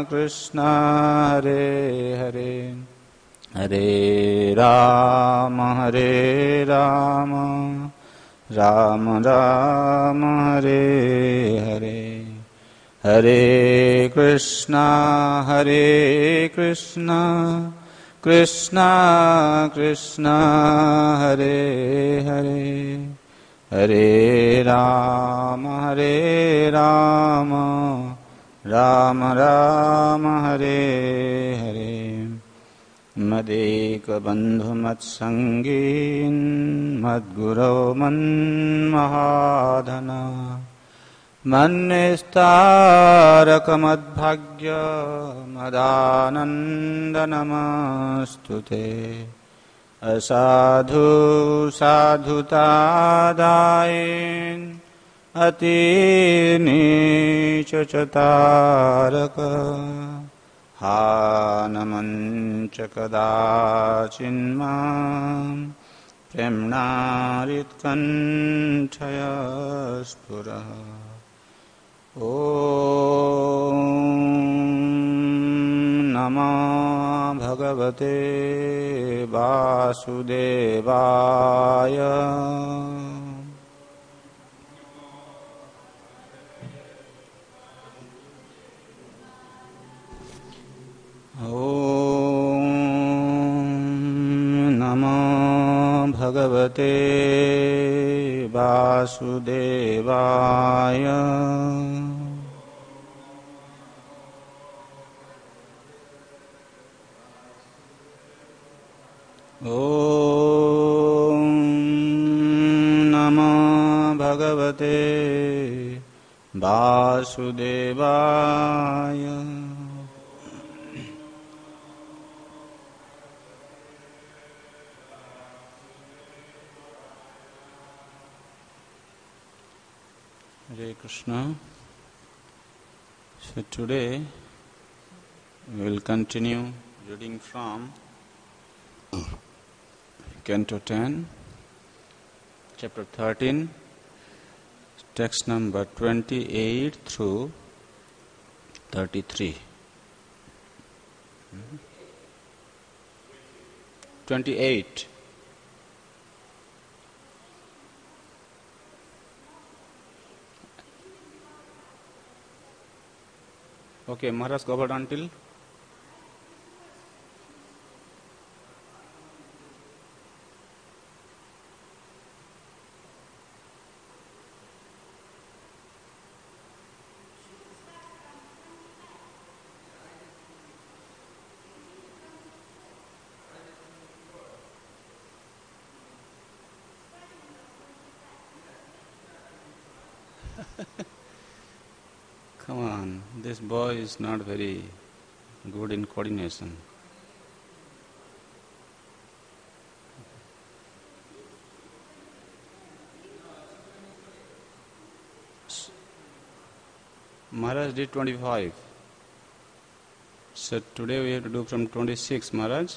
Krishna Hare Hare Hare Rama Rama Rama Hare Hare Hare Krishna Krishna Krishna Hare Hare Hare Rama Rama Rama Hare Hare Madeka bandhu matsangin madguro manmahadhana Mannestaraka madbhagya madananda namastute Asadhu sadhutadayin ati nichachataraka Hanamancha kadachinmam premnaritkanthaya spura Om Namah Bhagavate Vasudevaya Om Namah Bhagavate Vasudevaya Om Namah Bhagavate Vasudevaya Hare Krishna. So today we will continue reading from Canto 10, Chapter 13, text number 28 through 33. 28. Okay, Maharaj covered until? Come on, this boy is not very good in coordination. Maharaj did 25. So today we have to do from 26, Maharaj.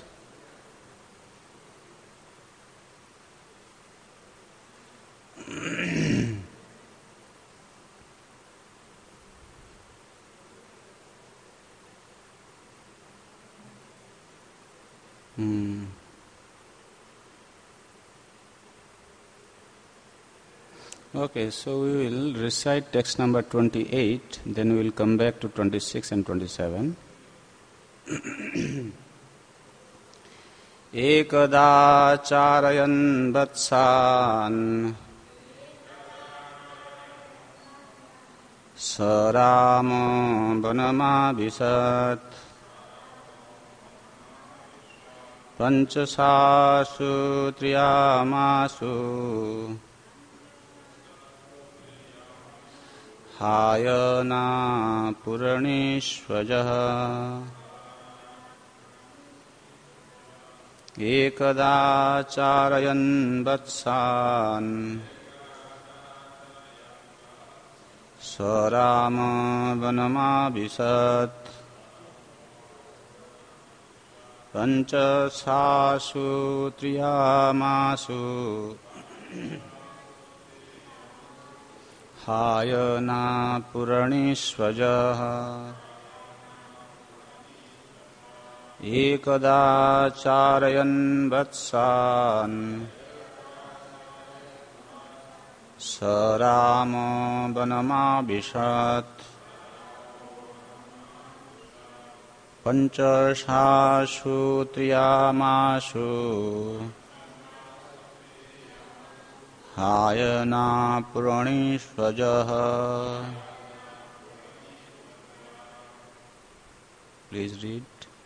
Okay, so we will recite text number 28, then we will come back to 26 and 27. Ekada charayan vatsan sarama vanamavisat panchasasu triyamasu Hayana Puranishvajaha Ekada Charayan Vatsan Sarama Vanamavisat Panchasasu Triyamasu Hayana Puranishvajaha एकदा चारयन् वत्सान् स रामो वनमाविशत् पञ्चशासु त्रियामासु हायनापुरणीष्वजः. Please read.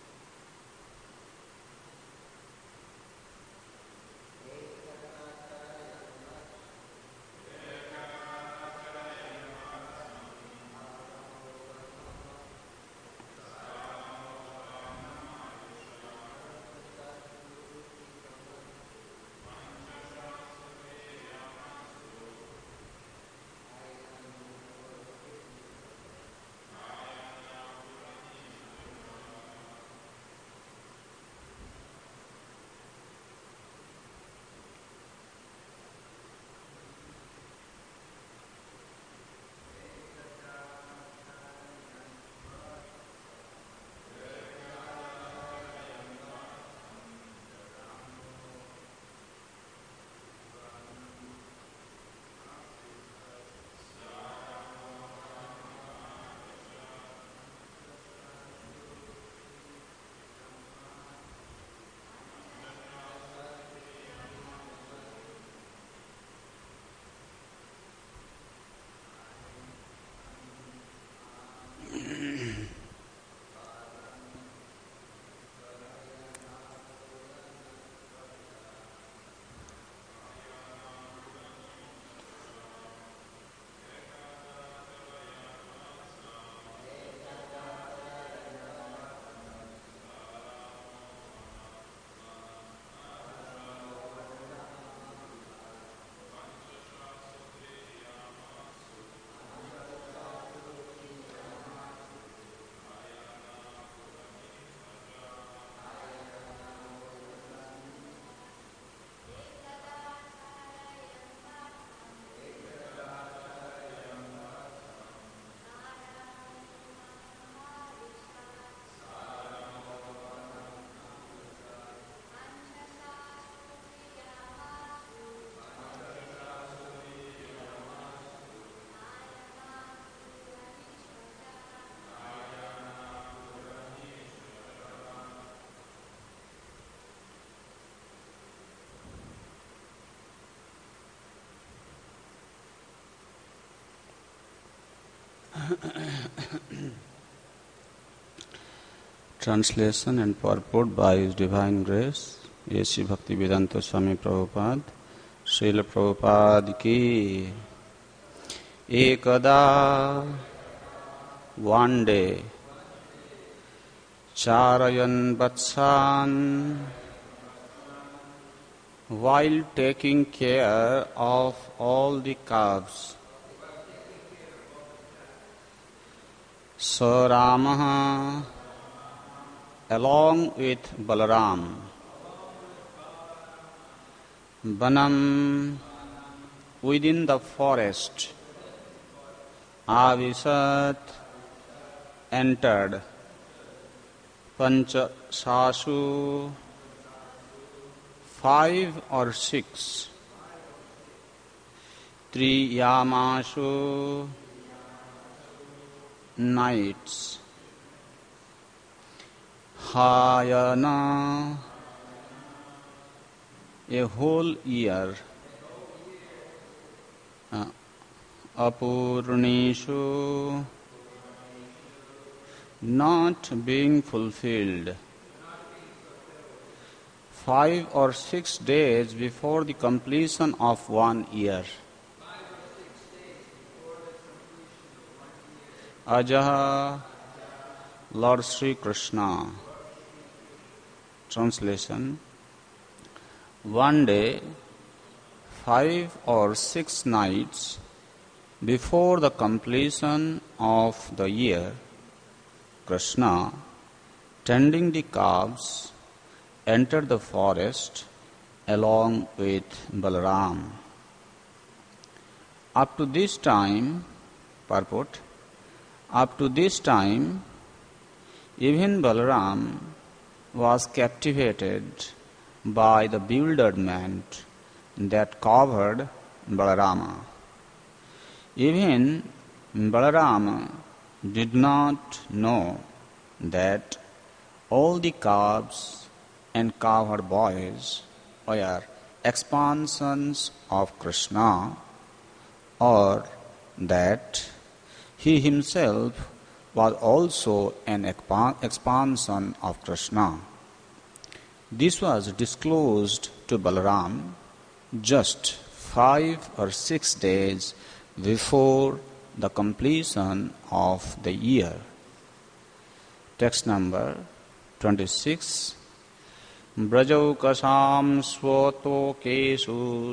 Translation and purport by His Divine Grace, A.C. Bhaktivedanta Swami Prabhupada, Srila Prabhupada ki. Ekada, one day, Charayan Vatsan, while taking care of all the calves, Sa Ramaha, along with Balaram, Vanam, within the forest, Avisat, entered, Pancha Sasu, 5 or 6, Triyamashu, nights, Hayana, a whole year, Apurnishu, not being fulfilled, 5 or 6 days before the completion of 1 year. Ajaha, Lord Sri Krishna. Translation: one day, 5 or 6 nights before the completion of the year, Krishna, tending the calves, entered the forest along with Balaram. Up to this time, purport, up to this time, even Balaram was captivated by the bewilderment that covered Balarama. Even Balarama did not know that all the calves and cowherd boys were expansions of Krishna, or that he himself was also an expansion of Krishna. This was disclosed to Balaram just 5 or 6 days before the completion of the year. Text number 26. Brajaukasam svoto kesu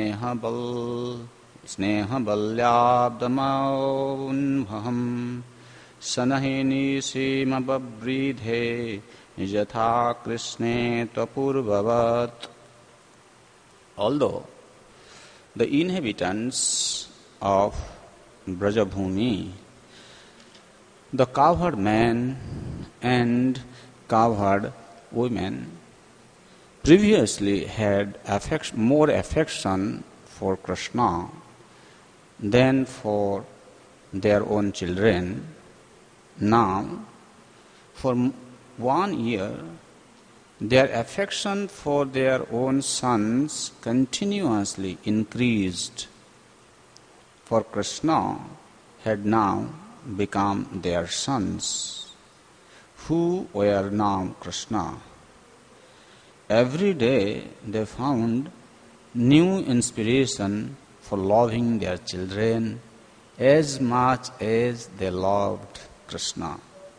snehabalyabdamaunvaham sanahini simababridhe yatha krishne tapurvavat. Although the inhabitants of Brajabhumi, the cowherd men and cowherd women, previously had more affection for Krishna than for their own children, now, for 1 year, their affection for their own sons continuously increased, for Krishna had now become their sons, who were now Krishna. Every day they found new inspiration for loving their children as much as they loved Krishna.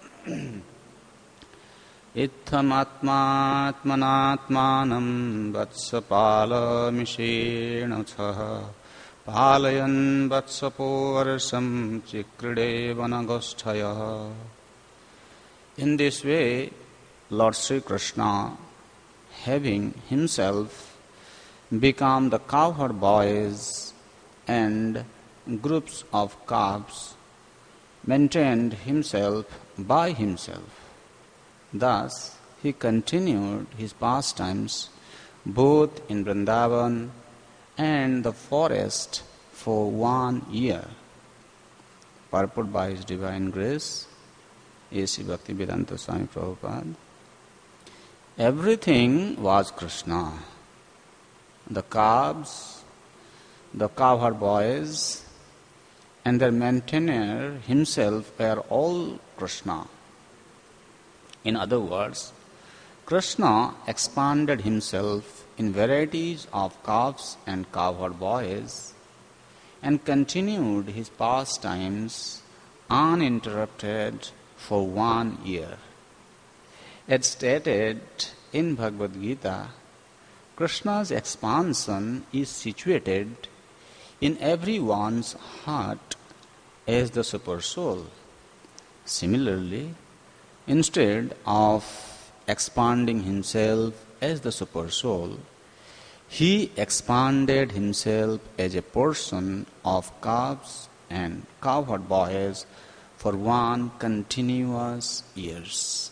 Itthamatmanatmanam vatsapalamishen chaha palayan vatsapovarsam chikride vanagosthaya. In this way, Lord Sri Krishna, having himself become the cowherd boys and groups of calves, maintained himself by himself. Thus, he continued his pastimes both in Vrindavan and the forest for 1 year. Purport by His Divine Grace, A.C. Bhaktivedanta Swami Prabhupada. Everything was Krishna. The calves, the cowherd boys, and their maintainer himself were all Krishna. In other words, Krishna expanded himself in varieties of calves and cowherd boys and continued his pastimes uninterrupted for 1 year. As stated in Bhagavad Gita, Krishna's expansion is situated in everyone's heart as the super soul. Similarly, instead of expanding himself as the super soul, he expanded himself as a portion of calves and cowherd boys for 1 continuous year.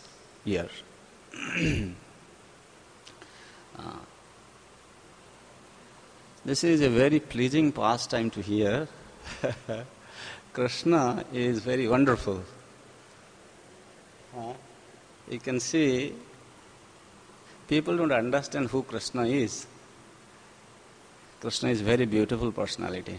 This is a very pleasing pastime to hear. Krishna is very wonderful. You can see people don't understand who Krishna is. Krishna is very beautiful personality.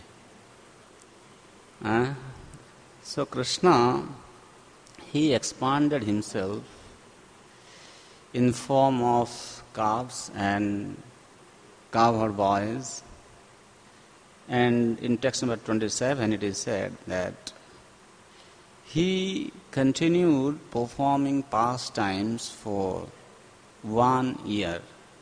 So Krishna, he expanded himself in form of calves and cowherd boys. And in text number 27 it is said that he continued performing pastimes for 1 year.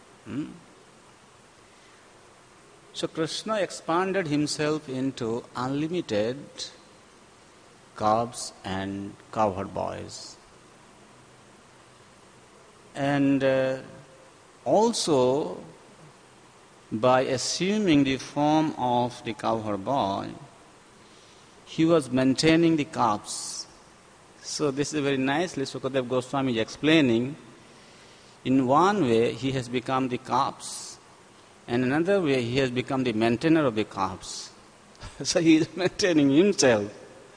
So Krishna expanded himself into unlimited calves and cowherd boys. And also, by assuming the form of the cowherd boy, he was maintaining the calves. So this is very nicely Sukadev Goswami is explaining. In one way, he has become the corpse, and another way, he has become the maintainer of the corpse. So he is maintaining himself.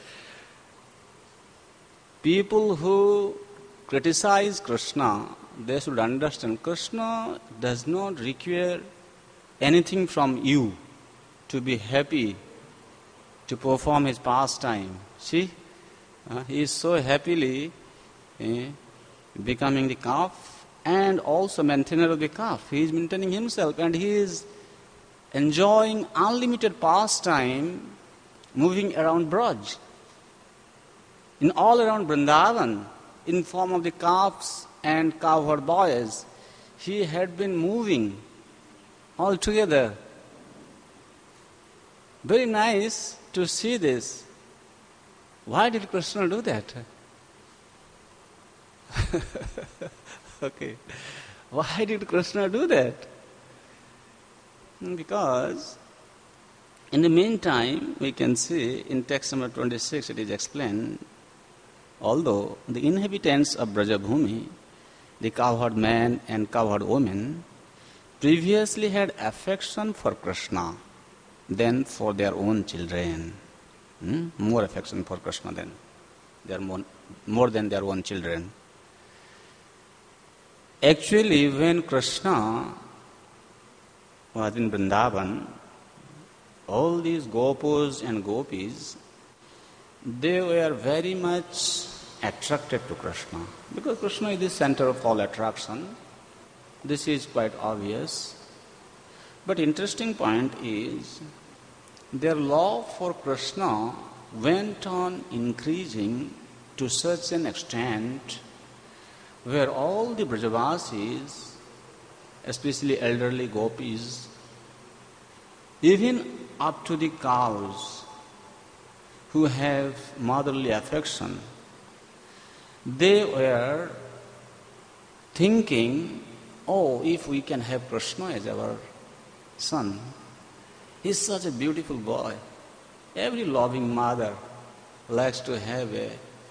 People who criticize Krishna, they should understand Krishna does not require anything from you to be happy, to perform his pastime. See, he is so happily becoming the calf and also maintainer of the calf. He is maintaining himself and he is enjoying unlimited pastime moving around Braj. In all around Vrindavan, in form of the calves and cowherd boys, he had been moving all together. Very nice to see this. Why did Krishna do that? Okay. Why did Krishna do that? Because in the meantime, we can see in text number 26 it is explained, although the inhabitants of Brajabhumi, the cowherd men and cowherd women, previously had affection for Krishna than for their own children. More affection for Krishna than more than their own children. Actually, when Krishna was in Vrindavan, all these gopus and gopis, they were very much attracted to Krishna. Because Krishna is the center of all attraction. This is quite obvious. But interesting point is, their love for Krishna went on increasing to such an extent where all the Brajavasis, especially elderly gopis, even up to the cows who have motherly affection, they were thinking, oh, if we can have Krishna as our son, he's such a beautiful boy. Every loving mother likes to have a,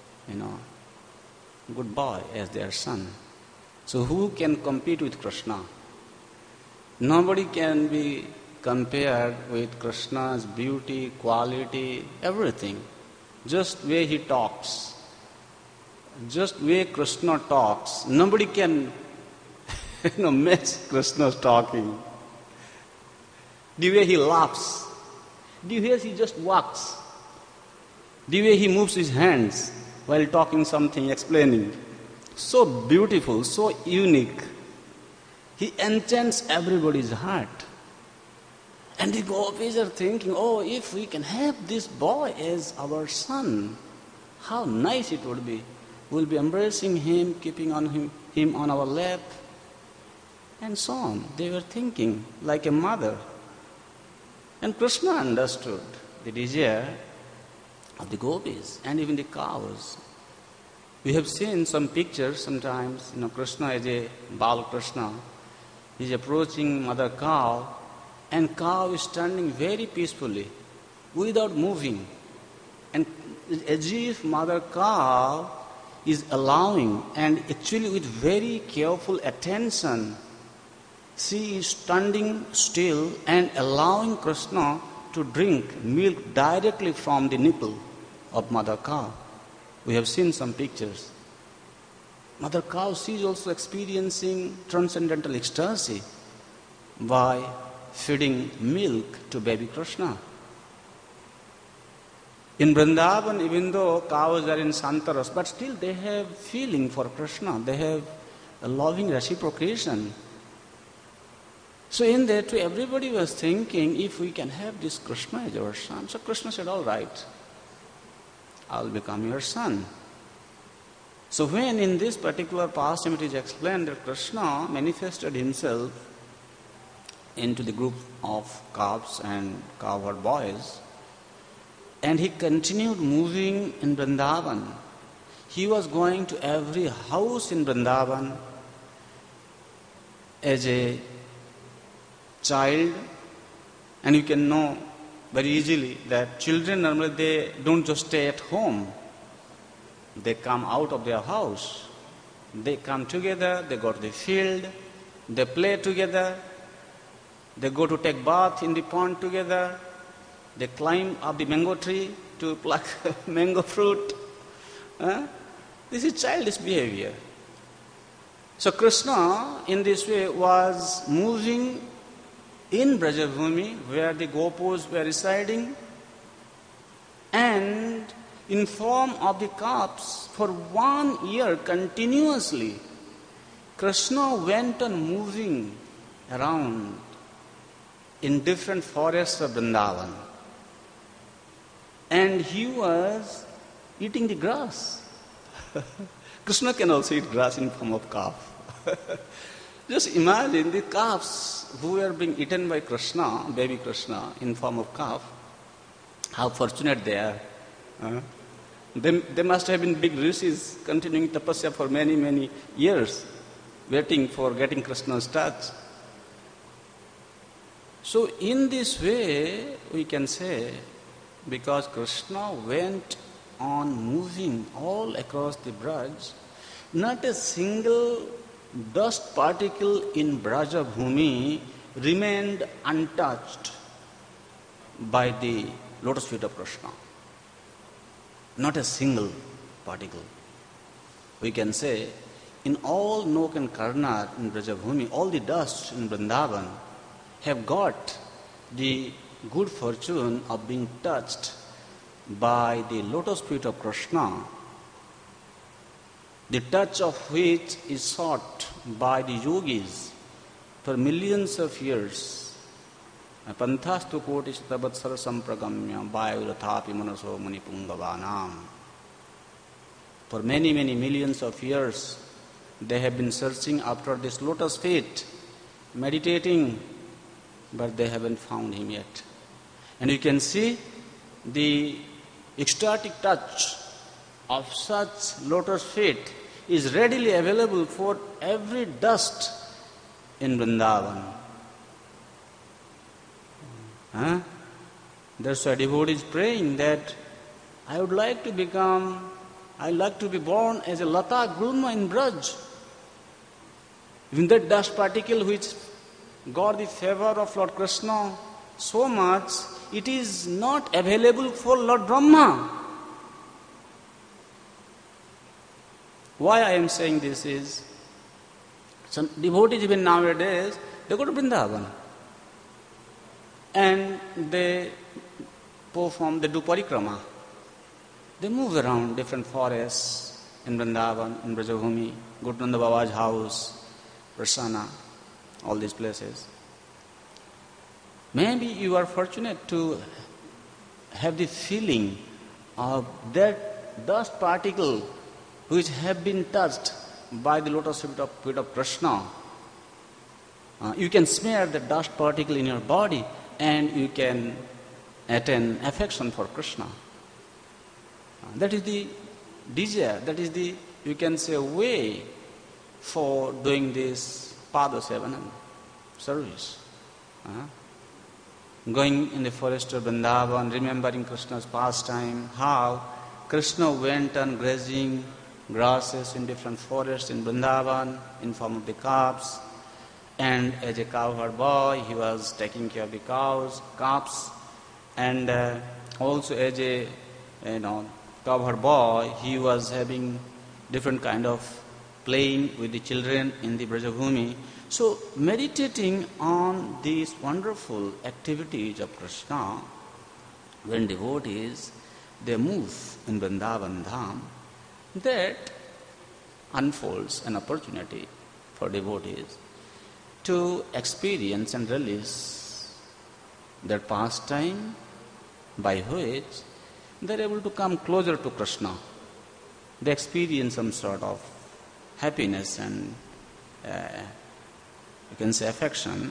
good boy as their son. So who can compete with Krishna? Nobody can be compared with Krishna's beauty, quality, everything. Just way he talks. Just way Krishna talks. Nobody can match Krishna's talking. The way he laughs. The way he just walks. The way he moves his hands while talking something, explaining. So beautiful, so unique. He enchants everybody's heart. And the gopis are thinking, oh, if we can have this boy as our son, how nice it would be. We'll be embracing him, keeping him on our lap, and so on. They were thinking like a mother. And Krishna understood the desire of the gopis and even the cows. We have seen some pictures sometimes, Krishna as a Bal Krishna. He is approaching mother cow, and cow is standing very peacefully, without moving. And as if mother cow is allowing, and actually with very careful attention, she is standing still and allowing Krishna to drink milk directly from the nipple of mother cow. We have seen some pictures. Mother cow, she is also experiencing transcendental ecstasy by feeding milk to baby Krishna. In Vrindavan, even though cows are in Santaras, but still they have feeling for Krishna. They have a loving reciprocation. So in there too, everybody was thinking, if we can have this Krishna as our son. So Krishna said, all right, I'll become your son. So when in this particular pastime it is explained that Krishna manifested himself into the group of calves and cowherd boys, and he continued moving in Vrindavan. He was going to every house in Vrindavan as a child, and you can know very easily that children normally they don't just stay at home. They come out of their house They come together, they go to the field, they play together, they go to take bath in the pond together, they climb up the mango tree to pluck mango fruit. This is childish behavior. So Krishna in this way was moving in Brajabhumi where the gopis were residing, and in form of the calves for 1 year continuously Krishna went on moving around in different forests of Vrindavan, and he was eating the grass. Krishna can also eat grass in form of calf. Just imagine the calves who were being eaten by Krishna, baby Krishna, in form of calf. How fortunate they are. They must have been big rishis continuing tapasya for many, many years, waiting for getting Krishna's touch. So in this way, we can say, because Krishna went on moving all across the Braj, not a single dust particle in Brajabhumi remained untouched by the lotus feet of Krishna. Not a single particle. We can say, in all nook and corner in Brajabhumi, all the dust in Vrindavan have got the good fortune of being touched by the lotus feet of Krishna, the touch of which is sought by the yogis for millions of years. Panthastu kotis tabatsara sampragamya vayurathapi manaso munipungavaanam. For many, many millions of years, they have been searching after this lotus feet, meditating, but they haven't found him yet. And you can see the ecstatic touch of such lotus feet is readily available for every dust in Vrindavan. That's why devotee is praying that I would like to be born as a Lata Gulma in Braj. Even that dust particle which got the favor of Lord Krishna so much, it is not available for Lord Brahma. Why I am saying this is, some devotees even nowadays, they go to Vrindavan and they perform, they do parikrama. They move around different forests in Vrindavan, in Brajabhumi, go to Nanda Baba's house, Prasanna, all these places. Maybe you are fortunate to have the feeling of that dust particle which have been touched by the lotus feet of Krishna. You can smear the dust particle in your body and you can attain affection for Krishna. That is the desire, that is the, you can say, way for doing this Pada Sevanam service. Going in the forest of Vrindavan, remembering Krishna's pastime, how Krishna went on grazing grasses in different forests in Vrindavan in form of the calves, and as a cowherd boy he was taking care of the calves, and also as a cowherd boy he was having different kind of playing with the children in the Brajabhumi. So meditating on these wonderful activities of Krishna, when devotees they move in Vrindavan Dham, that unfolds an opportunity for devotees to experience and relish their pastime by which they are able to come closer to Krishna. They experience some sort of happiness and you can say affection.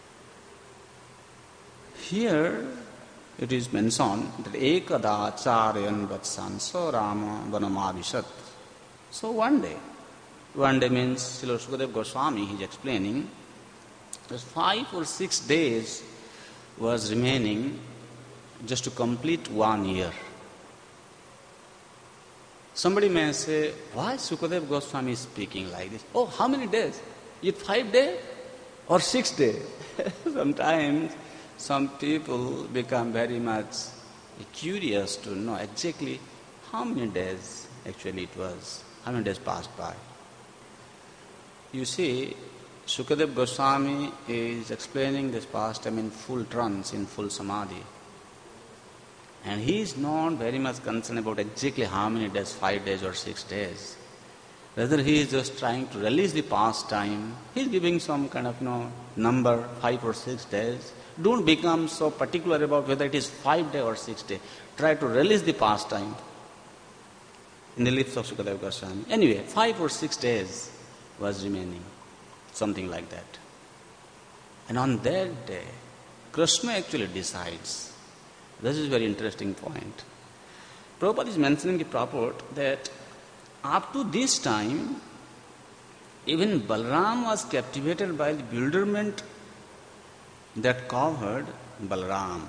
Here it is mentioned that ekada charyan vatsan so rama vanamavishat. So one day means Srila Sukadeva Goswami, he is explaining, just 5 or 6 days was remaining just to complete 1 year. Somebody may say, why Sukadeva Goswami is speaking like this? Oh, how many days? Is it 5 days or 6 days? Sometimes some people become very much curious to know exactly how many days actually it was, how many days passed by. You see, Sukadeva Goswami is explaining this pastime in full trance, in full samadhi. And he is not very much concerned about exactly how many days, 5 days or 6 days. Rather, he is just trying to release the pastime. He is giving some kind of number, 5 or 6 days. Don't become so particular about whether it is 5 days or 6 days. Try to release the pastime in the lips of Sukadeva Goswami. Anyway, 5 or 6 days was remaining, something like that. And on that day, Krishna actually decides. This is a very interesting point. Prabhupada is mentioning the purport that up to this time, even Balaram was captivated by the bewilderment that covered Balaram.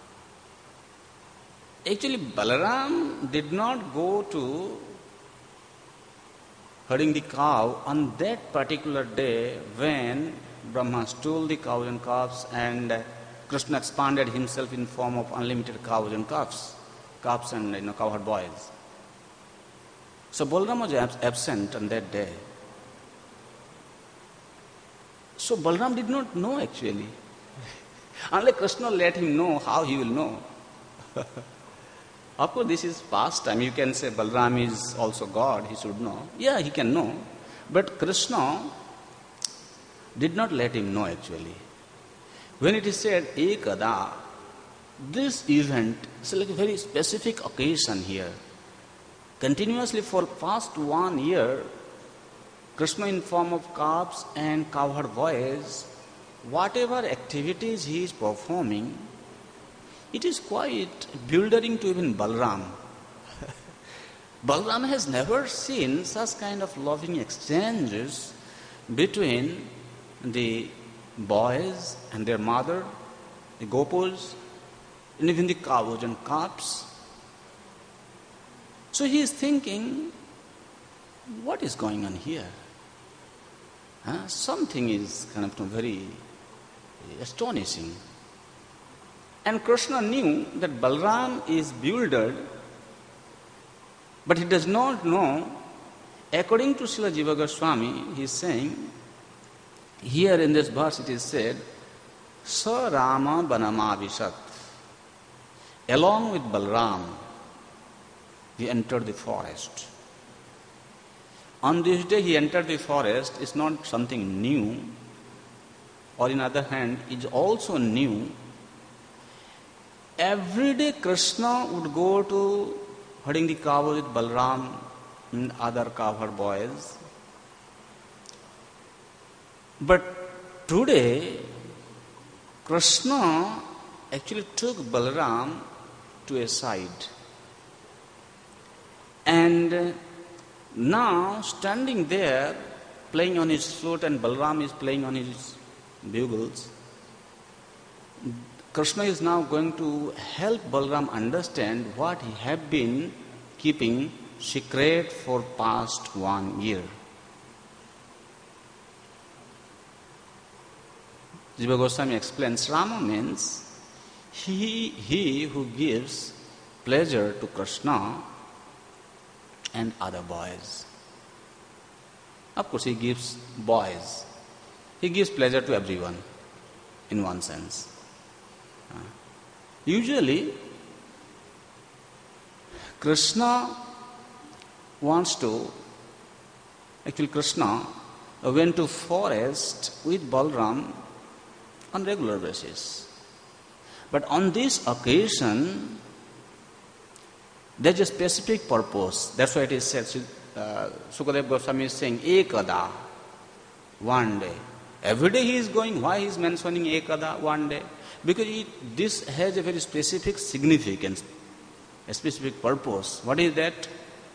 Actually, Balaram did not go to herding the cow on that particular day when Brahma stole the cows and calves and Krishna expanded himself in form of unlimited cows and calves and cowherd boys. So Balaram was absent on that day. So Balaram did not know actually. Unless Krishna let him know, how he will know. Of course, this is past time. You can say Balaram is also God, he should know. Yeah, he can know. But Krishna did not let him know actually. When it is said Ekada, this event is like a very specific occasion here. Continuously for past 1 year, Krishna in form of calves and cowherd boys, whatever activities he is performing, it is quite bewildering to even Balaram. Balaram has never seen such kind of loving exchanges between the boys and their mother, the gopals, and even the cows and calves. So he is thinking, what is going on here? Something is kind of very astonishing. And Krishna knew that Balaram is bewildered, but he does not know. According to Srila Jiva Goswami, he is saying, here in this verse it is said, Sa Rama Banamavishat. Along with Balaram, he entered the forest. On this day he entered the forest is not something new, or in other hand, is also new. Every day Krishna would go to herding the cows with Balaram and other cowherd boys. But today, Krishna actually took Balaram to a side. And now, standing there, playing on his flute, and Balaram is playing on his bugles, Krishna is now going to help Balaram understand what he had been keeping secret for past 1 year. Jiva Goswami explains, Rama means he who gives pleasure to Krishna and other boys. Of course, he gives boys. He gives pleasure to everyone, in one sense. Usually, Krishna went to forest with Balaram on regular basis. But on this occasion, there's a specific purpose. That's why it is said, Sukadeva Goswami is saying, Ekada, 1 day. Every day he is going. Why he is mentioning Ekada, 1 day? Because this has a very specific significance, a specific purpose. What is that?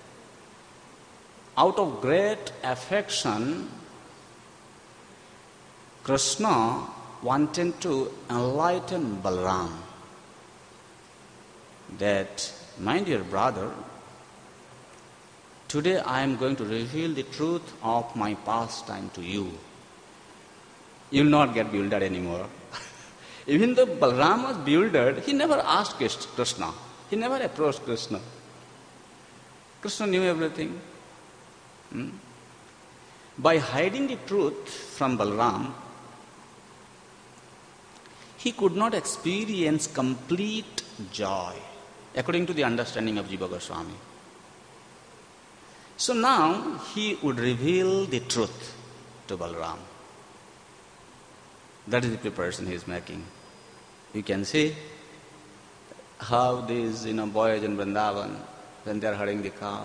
Out of great affection, Krishna wanted to enlighten Balaram that, my dear brother, today I am going to reveal the truth of my pastime to you. You will not get bewildered anymore. Even though Balram was bewildered, he never asked Krishna. He never approached Krishna. Krishna knew everything. By hiding the truth from Balram, he could not experience complete joy, according to the understanding of Jiva Goswami. So now he would reveal the truth to Balram. That is the preparation he is making. You can see how these boys in Vrindavan, when they are herding the cow,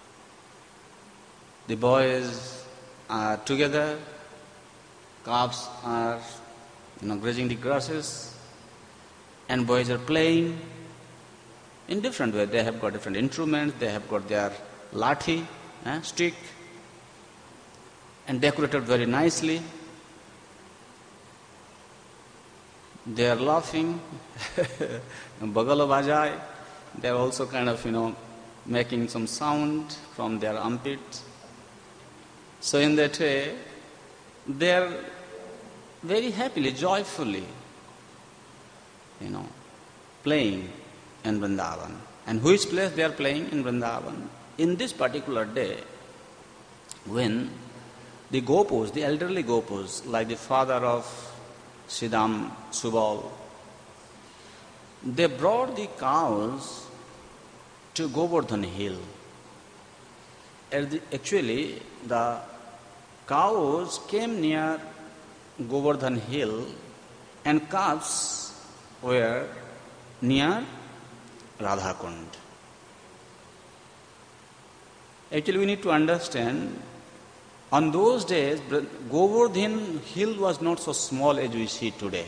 the boys are together, calves are grazing the grasses, and boys are playing in different ways. They have got different instruments, they have got their lathi, stick, and decorated very nicely. They are laughing, bagalo bajai. They are also kind of, making some sound from their armpits. So in that way, they are very happily, joyfully, playing in Vrindavan. And which place they are playing in Vrindavan? In this particular day, when the gopus, the elderly gopus, like the father of Siddham, Subal, they brought the cows to Govardhan Hill. Actually, the cows came near Govardhan Hill and calves were near Radhakund. Actually, we need to understand, on those days, Govardhan Hill was not so small as we see today.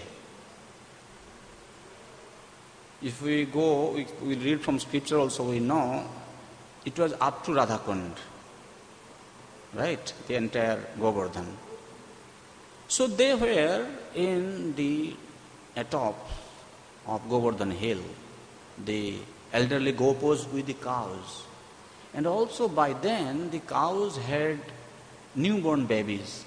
If we go, we read from scripture also, we know it was up to Radhakund, right? The entire Govardhan. So they were in the atop of Govardhan Hill, the elderly gopus with the cows. And also by then, the cows had newborn babies.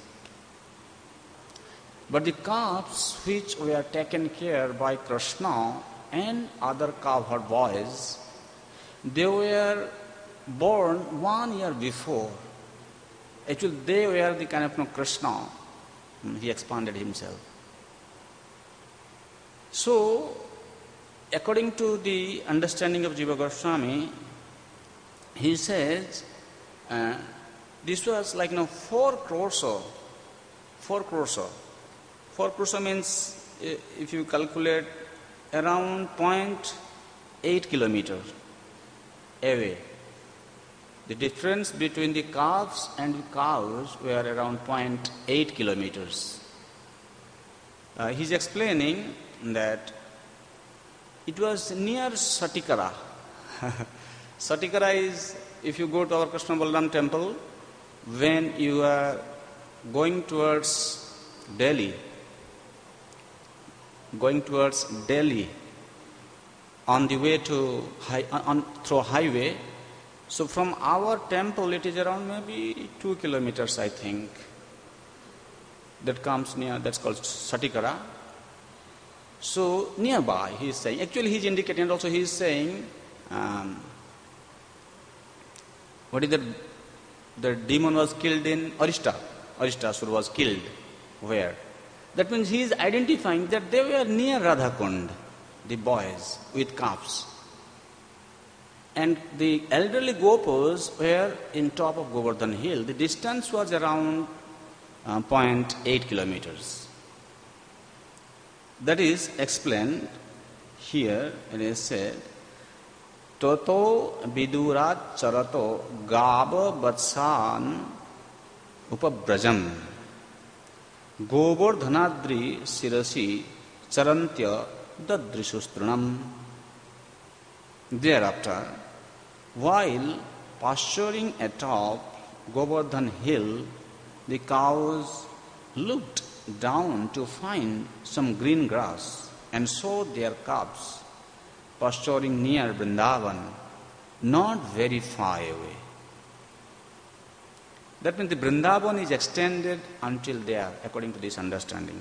But the calves which were taken care by Krishna and other cowherd boys, they were born 1 year before. Actually, they were the kind of Krishna. He expanded himself. So, according to the understanding of Jiva Goswami, he says, this was like 4 crores. 4 crores. 4 crores means, if you calculate, around 0.8 kilometers away. The difference between the calves and the cows were around 0.8 kilometers. He's explaining that it was near Satikara. Satikara is, if you go to our Krishna Balaram temple, when you are going towards Delhi, on the way to through highway. So from our temple, it is around maybe 2 kilometers, I think. That comes near. That's called Satikara. So nearby, he is saying. Actually, he is indicating. And also, he is saying, what is the demon was killed in Arishta. Aristasura was killed. Where? That means he is identifying that they were near Radhakund, the boys with calves. And the elderly gopus were in top of Govardhan Hill. The distance was around 0.8 kilometers. That is explained here, and it is said, Toto vidurat charato gaba vatsan upabrajam Govardhanadri sirasi charantya dadrishustranam. Thereafter, while pasturing atop Govardhan Hill, the cows looked down to find some green grass and saw their calves pasturing near Vrindavan, not very far away. That means the Vrindavan is extended until there, according to this understanding.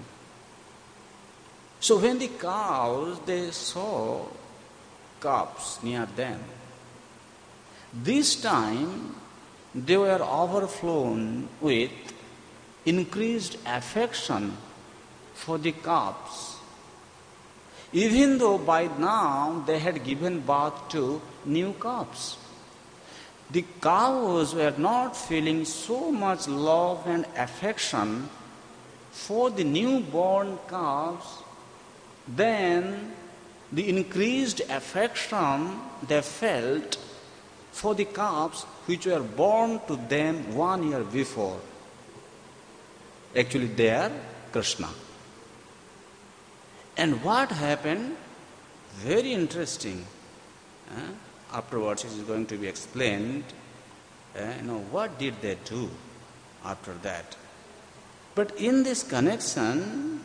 So when the cows, they saw calves near them, this time they were overflown with increased affection for the calves, even though by now they had given birth to new calves. The cows were not feeling so much love and affection for the newborn calves than the increased affection they felt for the calves which were born to them 1 year before. Actually, they are Krishna. And what happened? Very interesting. Afterwards it is going to be explained. What did they do after that? But in this connection,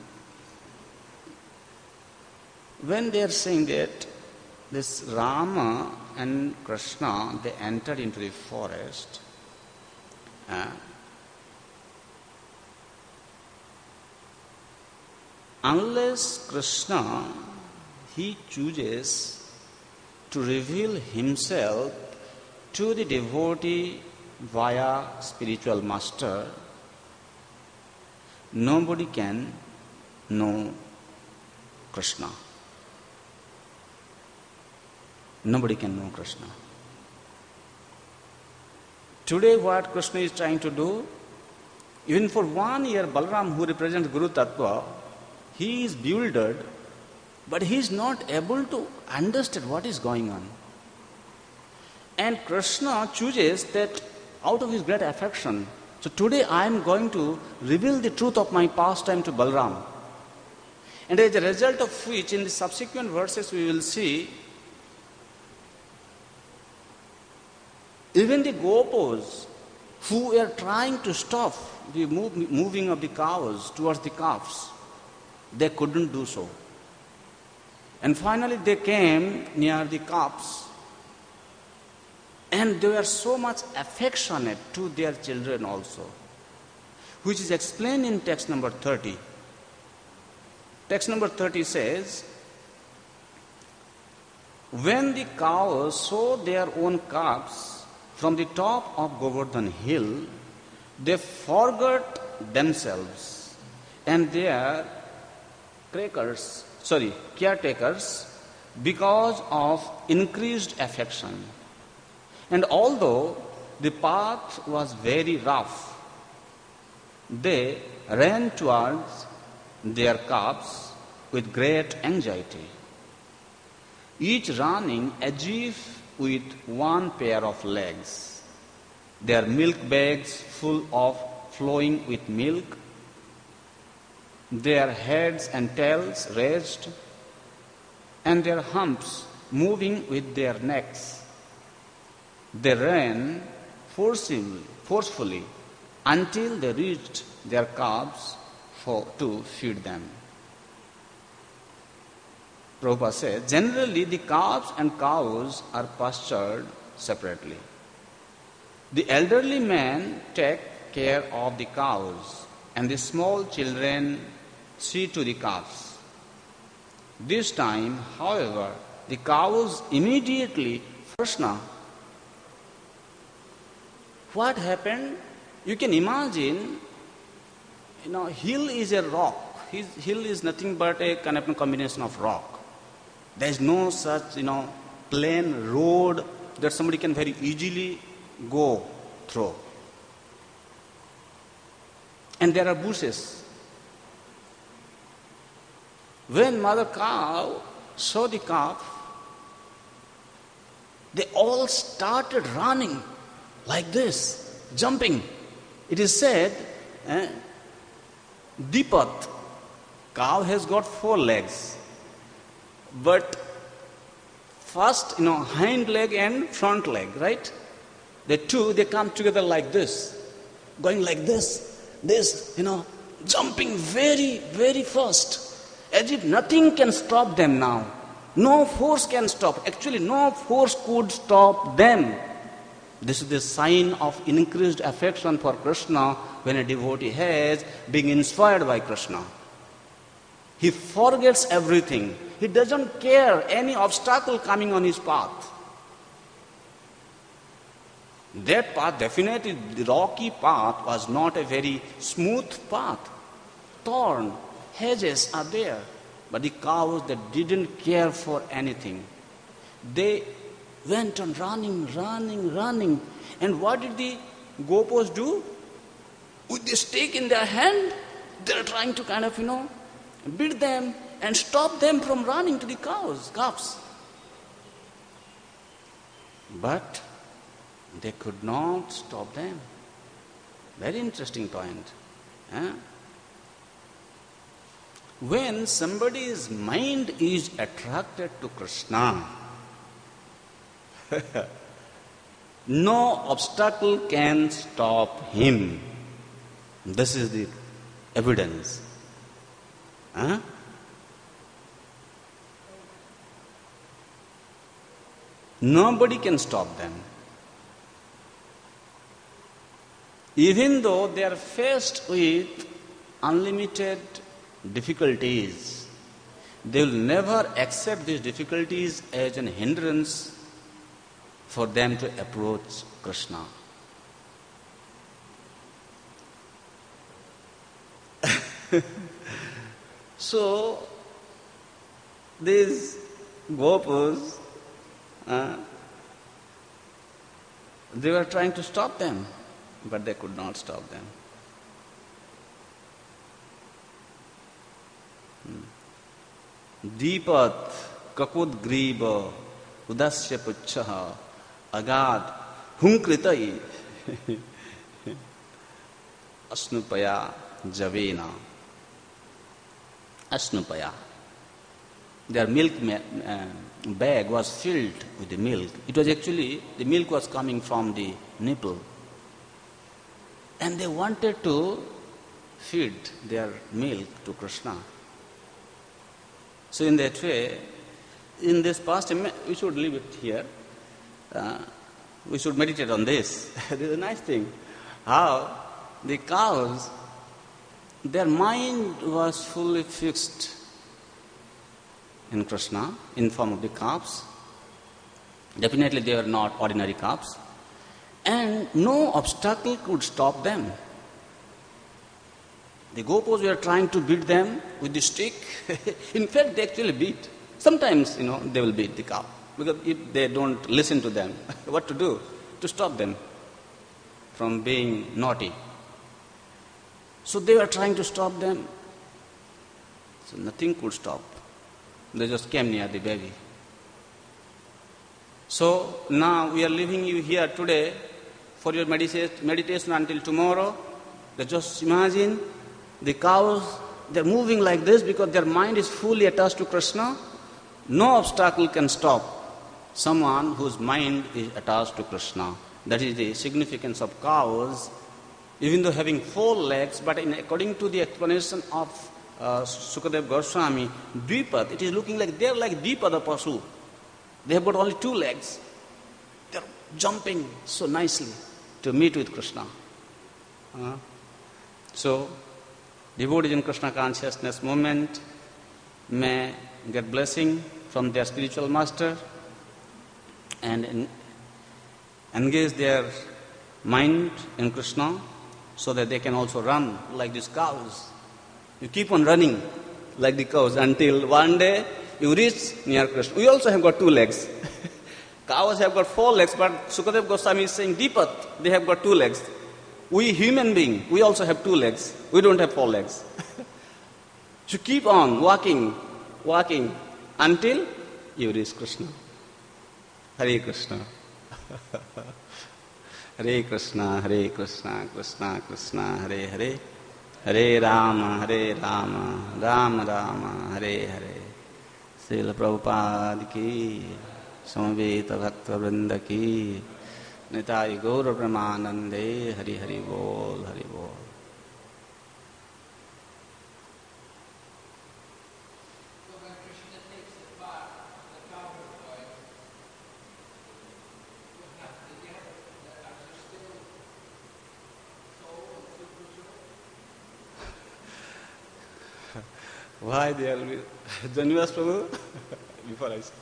when they are saying that this Rama and Krishna, they entered into the forest, unless Krishna, he chooses to reveal himself to the devotee via spiritual master, nobody can know Krishna. Nobody can know Krishna. Today what Krishna is trying to do, even for 1 year, Balaram, who represents Guru Tattva, he is bewildered, but he is not able to understand what is going on. And Krishna chooses that out of his great affection. So today I am going to reveal the truth of my pastime to Balaram. And as a result of which, in the subsequent verses we will see, even the Gopis who were trying to stop the moving of the cows towards the calves, they couldn't do so. And finally they came near the calves, and they were so much affectionate to their children also, which is explained in text number 30. Text number 30 says, when the cows saw their own calves from the top of Govardhan hill, they forgot themselves and their caretakers because of increased affection. And although the path was very rough, they ran towards their calves with great anxiety, each running as if with one pair of legs, their milk bags full of flowing with milk, their heads and tails raised, and their humps moving with their necks. They ran forcefully until they reached their calves to feed them. Prabhupada says, generally the calves and cows are pastured separately. The elderly men take care of the cows, and the small children see to the calves. This time, however, the cows immediately Krishna. What happened? You can imagine, hill is a rock. Hill is nothing but a kind of combination of rock. There is no such, plain road that somebody can very easily go through. And there are bushes. When mother cow saw the calf, they all started running like this, jumping. It is said, Dipat, cow has got 4 legs. But first, hind leg and front leg, right? The two, they come together like this, going like this, jumping very, very fast, as if nothing can stop them now. No force can stop. Actually, no force could stop them. This is the sign of increased affection for Krishna when a devotee has being inspired by Krishna. He forgets everything. He doesn't care any obstacle coming on his path. That path, definitely the rocky path, was not a very smooth path. Thorn, hedges are there. But the cows that didn't care for anything, they went on running. And what did the gopis do? With the stick in their hand, they're trying to beat them and stop them from running to the calves. But they could not stop them. Very interesting point. When somebody's mind is attracted to Krishna, no obstacle can stop him. This is the evidence. Nobody can stop them. Even though they are faced with unlimited difficulties, they will never accept these difficulties as an hindrance for them to approach Krishna. So, these gopis, they were trying to stop them, but they could not stop them. Deepat kakud griba udasya puchchaha agad hunkritai asnupaya javena. Asnupaya. Their milk bag was filled with the milk. It was actually, the milk was coming from the nipple. And they wanted to feed their milk to Krishna. So in that way, in this past, we should leave it here. We should meditate on this. This is a nice thing. How the cows, their mind was fully fixed in Krishna in form of the calves. Definitely they were not ordinary calves. And no obstacle could stop them. The gopis were trying to beat them with the stick. In fact, they actually beat. Sometimes, they will beat the cow. Because if they don't listen to them, what to do? To stop them from being naughty. So they were trying to stop them. So nothing could stop. They just came near the baby. So now we are leaving you here today for your meditation until tomorrow. Just imagine the cows, they're moving like this because their mind is fully attached to Krishna. No obstacle can stop someone whose mind is attached to Krishna. That is the significance of cows, even though having 4 legs, but according to the explanation of Sukadeva Goswami, Dvipad, it is looking like they're like Dvipada Pasu. They have got only 2 legs. They're jumping so nicely to meet with Krishna. So, devotees in Krishna consciousness movement may get blessing from their spiritual master and engage their mind in Krishna so that they can also run like these cows. You keep on running like the cows until one day you reach near Krishna. We also have got 2 legs. Cows have got 4 legs, but Sukadeva Goswami is saying, Deepat, they have got 2 legs. We human beings, we also have 2 legs. We don't have 4 legs. So keep on walking until you reach Krishna. Hare Krishna. Hare Krishna, Hare Krishna, Krishna Krishna, Hare Hare. Hare Rama, Rama Rama, Hare Hare. Srila Prabhupada ki, Samaveta Bhakta Vrinda ki, Nitai Gaura Pramanande, Hari Hari Bol, Hari Bol. Why they will be Janivas Prabhu? Before I say.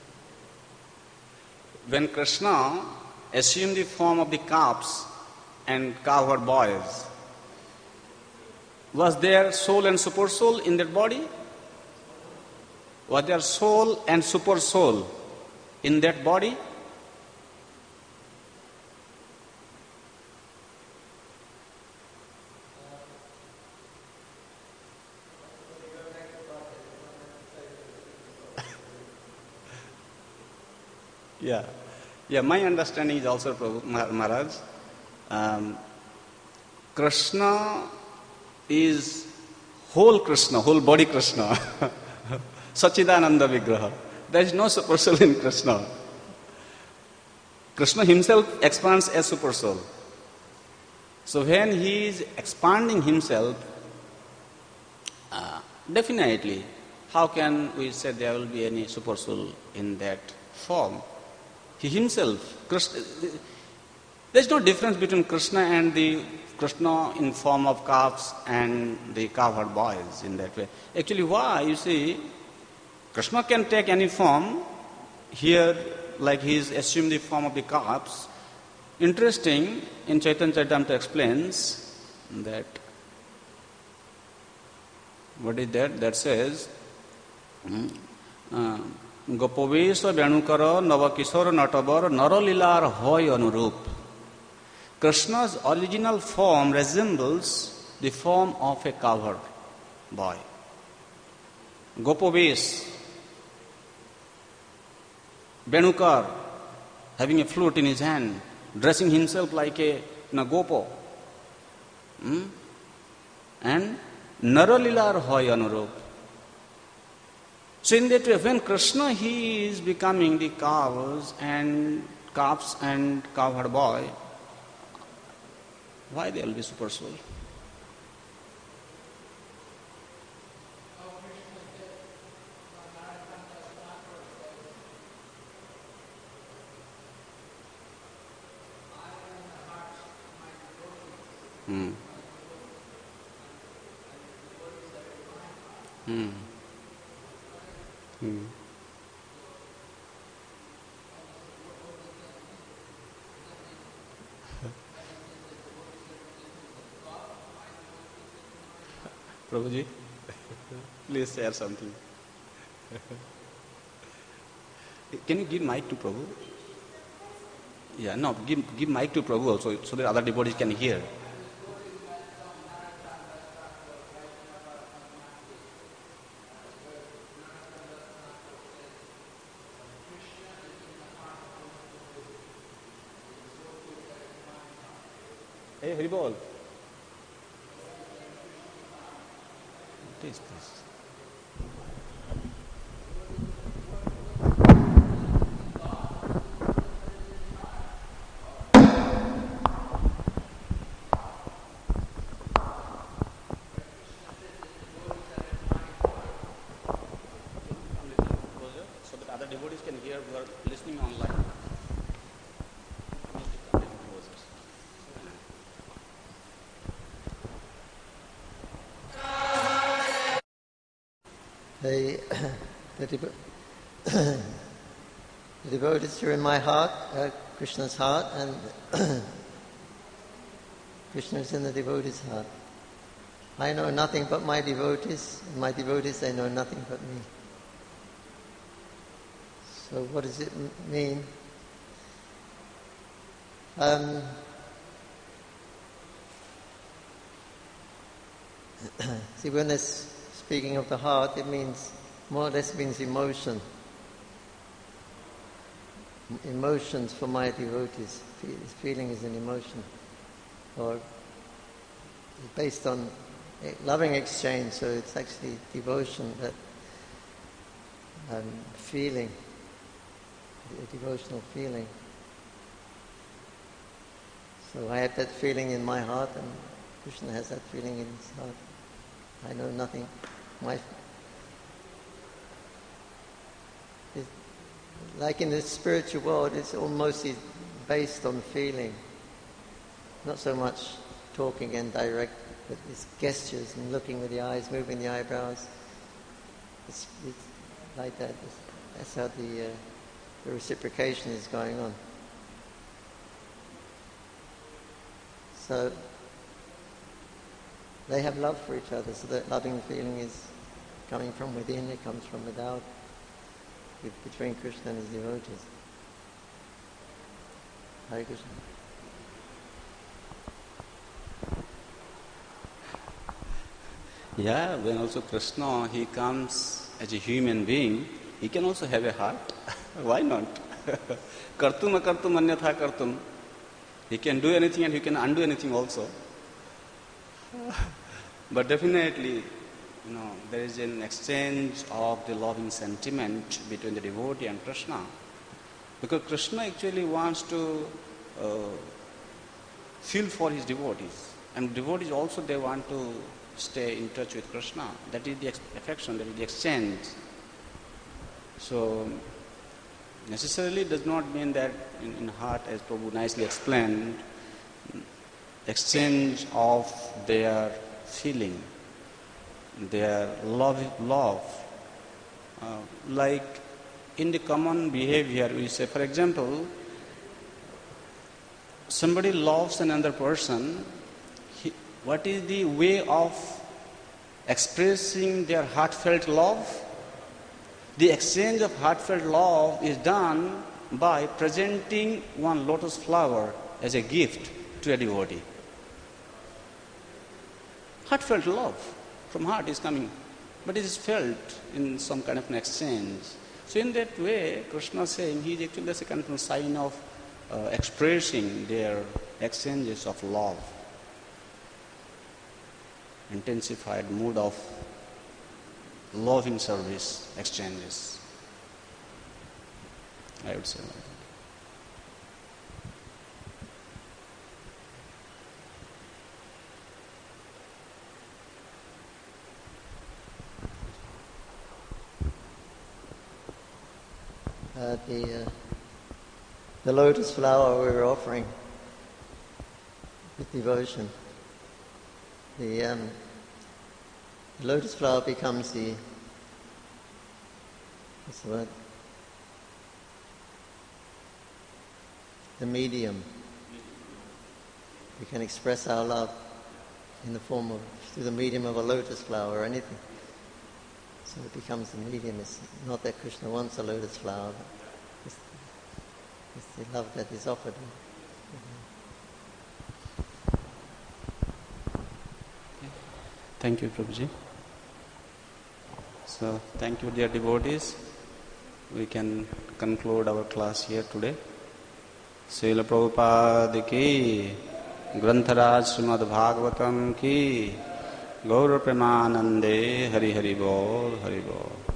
When Krishna assumed the form of the calves and cowherd boys, was there soul and super soul in that body? Was there soul and super soul in that body? Yeah, my understanding is also, Prabhu Maharaj, Krishna is whole body Krishna, Sachidananda Vigraha. There is no super soul in Krishna. Krishna himself expands as super soul. So when he is expanding himself, definitely, how can we say there will be any super soul in that form? He himself, Krishna, there is no difference between Krishna and the Krishna in form of calves and the cowherd boys in that way. Actually, why? You see, Krishna can take any form. Here, like he is assumed the form of the calves. Interesting, in Chaitanya Charitamrita explains that, what is that? That says, Gopavesh Venukara Navakishora Natavar Naralilar Hoy Anurup. Krishna's original form resembles the form of a cowherd boy. Gopavesh, Venukar, having a flute in his hand, dressing himself like a Gopo. And Naralilar Hoy Anurup. So in that way, when Krishna, he is becoming the calves and cowherd boy, why they will be super soul? Prabhuji, please share something. Can you give mic to Prabhu? Yeah, no, give mic to Prabhu also so that other devotees can hear. Hey, Haribol. Please. So that other devotees can hear who are listening online. The devotees are in my heart, Krishna's heart, and Krishna is in the devotees' heart. I know nothing but my devotees, and my devotees, they know nothing but me. So what does it mean? See, when it's speaking of the heart, it means, more or less means emotion. Emotions for my devotees. Feeling is an emotion. Or it's based on loving exchange, so it's actually devotion, that feeling, a devotional feeling. So I have that feeling in my heart, and Krishna has that feeling in his heart. I know nothing. Like in the spiritual world, it's almost based on feeling. Not so much talking and direct, but it's gestures and looking with the eyes, moving the eyebrows, It's like that. That's how the reciprocation is going on. So they have love for each other, so that loving feeling is coming from within, it comes from without, between Krishna and his devotees. Hare Krishna. Yeah, when also Krishna, he comes as a human being, he can also have a heart. Why not? Kartum akartum anyatha kartum. He can do anything and he can undo anything also. But definitely, there is an exchange of the loving sentiment between the devotee and Krishna. Because Krishna actually wants to feel for his devotees. And devotees also, they want to stay in touch with Krishna. That is the affection, that is the exchange. So, necessarily does not mean that in heart, as Prabhu nicely explained, exchange of their feeling, their love. Like in the common behavior, we say, for example, somebody loves another person, what is the way of expressing their heartfelt love? The exchange of heartfelt love is done by presenting one lotus flower as a gift to a devotee. Heartfelt love from heart is coming, but it is felt in some kind of an exchange. So in that way, Krishna is saying he is actually that's a kind of sign of expressing their exchanges of love, intensified mood of loving service exchanges. I would say like that. The lotus flower we're offering with devotion. The lotus flower becomes the, what's the word? The medium. We can express our love in the form of, through the medium of a lotus flower or anything. So it becomes the medium. It's not that Krishna wants a lotus flower, but it's the love that is offered. Thank you, Prabhuji. So, thank you, dear devotees. We can conclude our class here today. Srila Prabhupada ki, Grantharaj Srimad Bhagavatam ki, Gaura Premanande, Hari Hari Bol, Hari Bol.